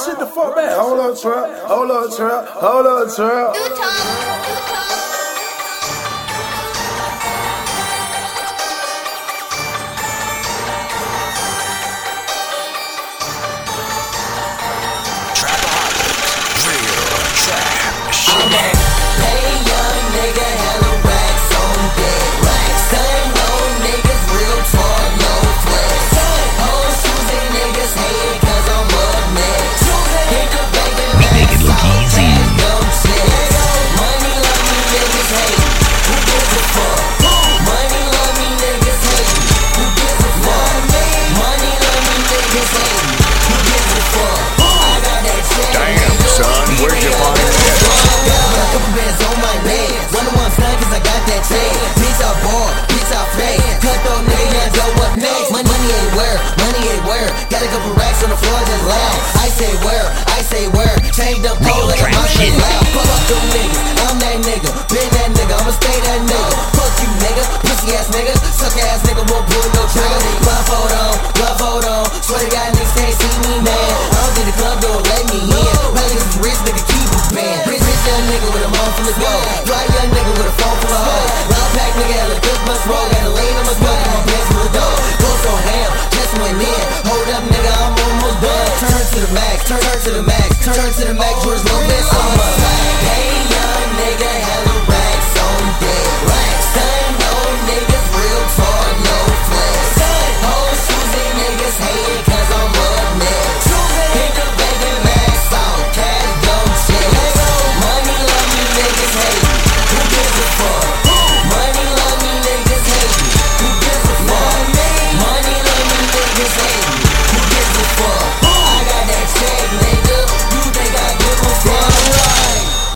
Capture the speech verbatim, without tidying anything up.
sit the fuck back. Hold up, trap. Hold up, trap. Hold up, trap. Got a couple racks on the floor just loud. I say where, I say where. Change the pole and my shit loud. Fuck up them niggas, I'm that nigga. Been that nigga, I'ma stay that nigga. Fuck you nigga, pussy ass nigga. Suck ass nigga, won't pull no trigger. Blindfold on, blindfold on. Swear to God niggas can't see me, man. I don't think the club don't let me in. Probably cause this rich nigga keep his band. Rich, rich young nigga with a mom full of gold. Fly young nigga with a phone full of hoes. Round pack nigga had a good bus roll. Got a lane on my gun and my pants full of dough. Ghost on ham, just went in. Hold up nigga, I'm almost done. Turn to the max, turn, turn to the max, turn, turn to the max. George Lopez, I'm a hey young nigga.